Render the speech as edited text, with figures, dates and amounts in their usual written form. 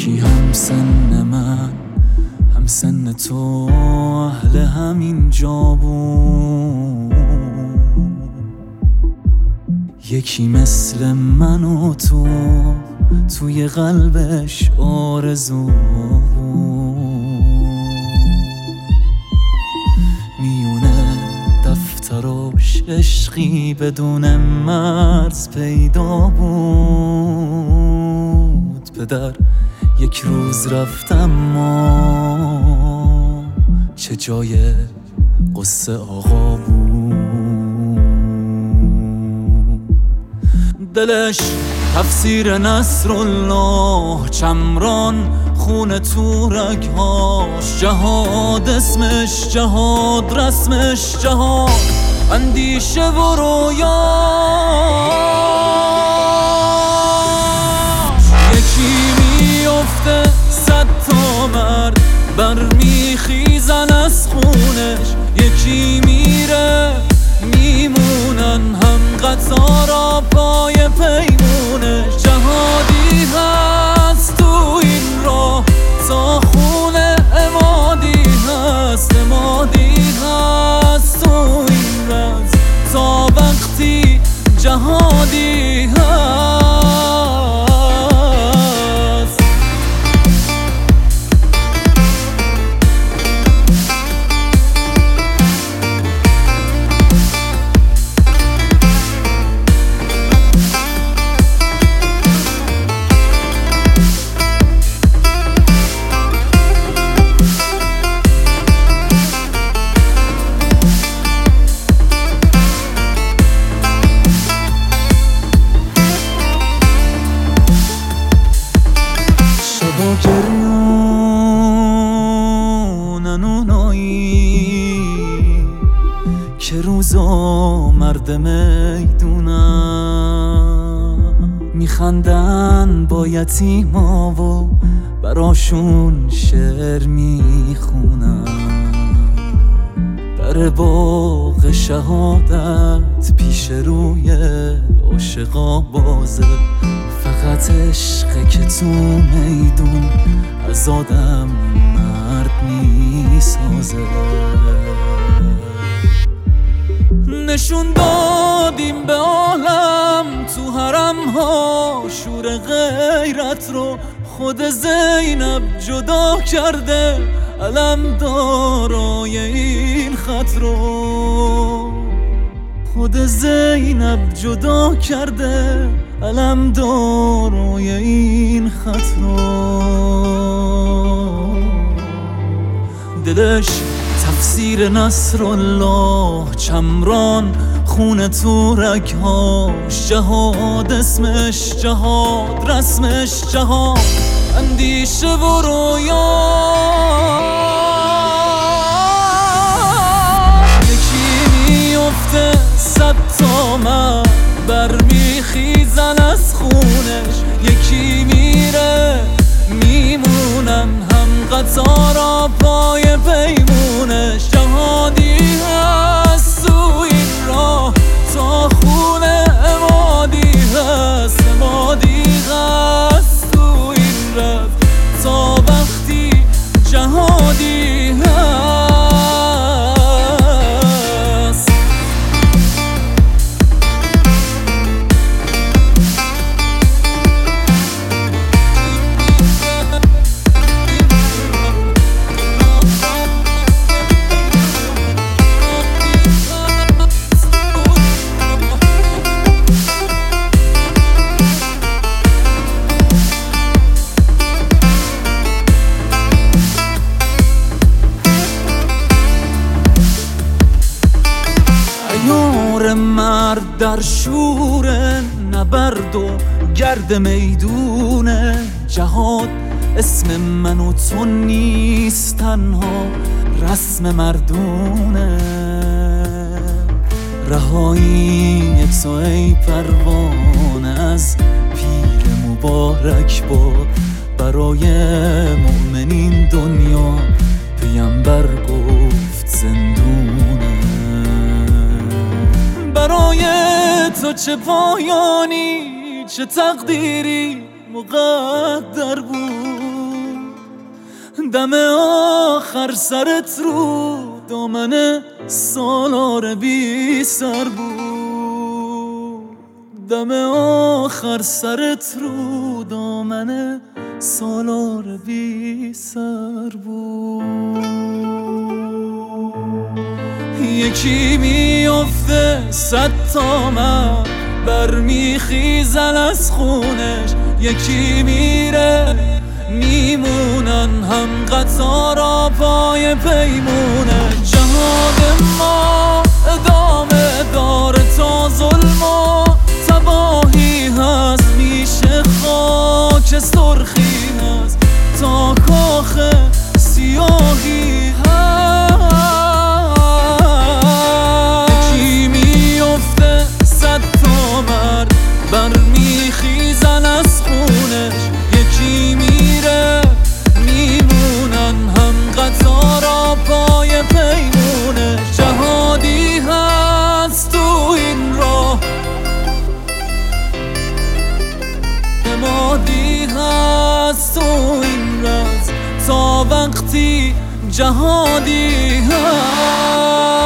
یکی هم سن من هم سن تو اهل همین جا بود، یکی مثل من و تو توی قلبش آرزو بود. میونه دفتراش عشقی بدون مرز پیدا بود. پدر یک روز رفتم ما چه جای قصه آقا بود. دلش تفسیر نصرالله، چمران خون تو رگهاش، جهاد اسمش جهاد، رسمش جهاد، اندیشه و رویاش. یکی میفته 100 تا مرد برمیخیزن از خونش، یکی میره میمونن هم قطارا پای پیمونش. جهادی هست تو این راه تا خونه امادی هست، امادی هست تو این رز تا وقتی جهادی هست. گریونن اونایی که روزا مرد میدونن، میخندن با یتیما و براشون شعر میخونن. در باغ شهادت پیش روی عاشقا بازه، فقط عشقه که تو میدون از آدم مرد میسازه. نشون دادیم به عالم تو حرم ها شور غیرت رو، خود زینب جدا کرده علم دارای این خط رو. خود زینب جدا کرده علم دارای این خط رو. دلش تفسیر نصرالله، چمران خون تو رگهاش، جهاد اسمش جهاد، رسمش جهاد، اندیشه و رویاش. یکی میفته 100 تا مرد برمیخیزن از خونش، یکی میره میمونن هم قطارا پای پیمونش. جهادی هست تو این راه تا خونه امادی هست، امادی هست تو این رفت تا وقتی جهادی هست. مرد در شور نبرد و گرد میدونه، جهاد اسم من و تو نیست تنها رسم مردونه. رهایی تو ای پروانه از پیر مبارک باد، برای مؤمنین دنیا پیامبر گفت زندونه. برای تو چه پایانی چه تقدیری مقدر بود، دم آخر سرت رو دامن سالار بی سر بود، دم آخر سرت رو دامن سالار بی سر بود. یکی میفته 100 تا مرد برمیخیزن از خونش، یکی میره میمونن هم قطارا پای پیمونه. جهاد ما ادامه داره تا ظلم و تباهی هست، میشه خاک سرخی هست تا کاخ سیاهی هست. یکی میفته 100 تا مرد برمیخیزن از خونش، یکی میره میمونن هم قطارا پای پیمونه. جهادی هست تو این راه، نمادی هست تو این راز، تا وقتی جهادی هست.